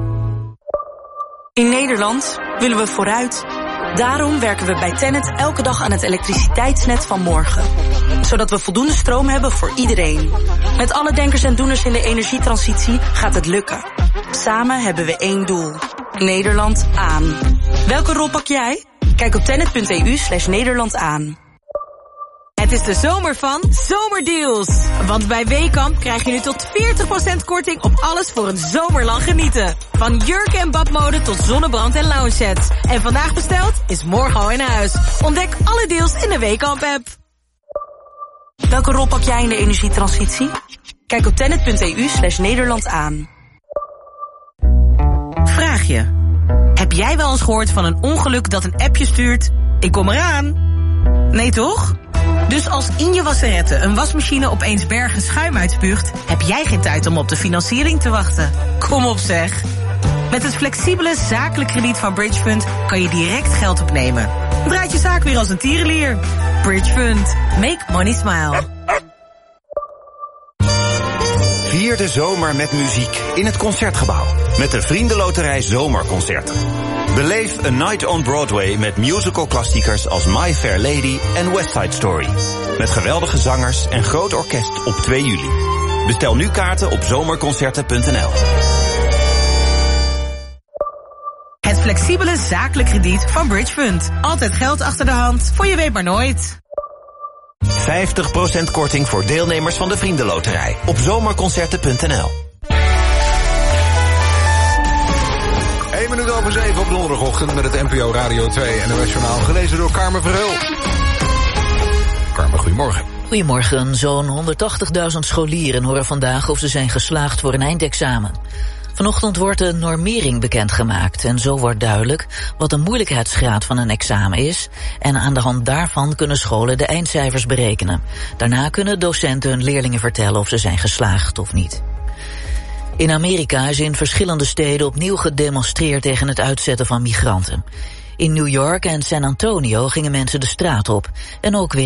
In Nederland willen we vooruit. Daarom werken we bij TenneT elke dag aan het elektriciteitsnet van morgen. Zodat we voldoende stroom hebben voor iedereen. Met alle denkers en doeners in de energietransitie gaat het lukken. Samen hebben we één doel. Nederland aan. Welke rol pak jij? Kijk op tennet.eu/Nederland aan. Het is de zomer van Zomerdeals. Want bij Weekamp krijg je nu tot 40% korting op alles voor een zomerlang genieten. Van jurken en badmode tot zonnebrand en lounge sets. En vandaag besteld is morgen al in huis. Ontdek alle deals in de Weekamp-app. Welke rol pak jij in de energietransitie? Kijk op tennet.eu/Nederland aan. Vraag je. Heb jij wel eens gehoord van een ongeluk dat een appje stuurt? Ik kom eraan. Nee toch? Dus als in je wasserette een wasmachine opeens bergen schuim uitspuugt, heb jij geen tijd om op de financiering te wachten. Kom op zeg. Met het flexibele zakelijk krediet van Bridgefund kan je direct geld opnemen. Draait je zaak weer als een tierenlier. Bridgefund. Make money smile. Vier de zomer met muziek in het Concertgebouw. Met de Vriendenloterij Zomerconcerten. Beleef A Night on Broadway met musicalklassiekers als My Fair Lady en West Side Story. Met geweldige zangers en groot orkest op 2 juli. Bestel nu kaarten op zomerconcerten.nl. Het flexibele zakelijk krediet van Bridgefund. Altijd geld achter de hand, voor je weet maar nooit. 50% korting voor deelnemers van de Vriendenloterij op zomerconcerten.nl. 1 minuut over 7 op donderdagochtend met het NPO Radio 2 en het journaal gelezen door Carmen Verheul. Carmen, goedemorgen. Goedemorgen. Zo'n 180.000 scholieren horen vandaag of ze zijn geslaagd voor een eindexamen. Vanochtend wordt de normering bekendgemaakt en zo wordt duidelijk wat de moeilijkheidsgraad van een examen is en aan de hand daarvan kunnen scholen de eindcijfers berekenen. Daarna kunnen docenten hun leerlingen vertellen of ze zijn geslaagd of niet. In Amerika is in verschillende steden opnieuw gedemonstreerd tegen het uitzetten van migranten. In New York en San Antonio gingen mensen de straat op en ook weer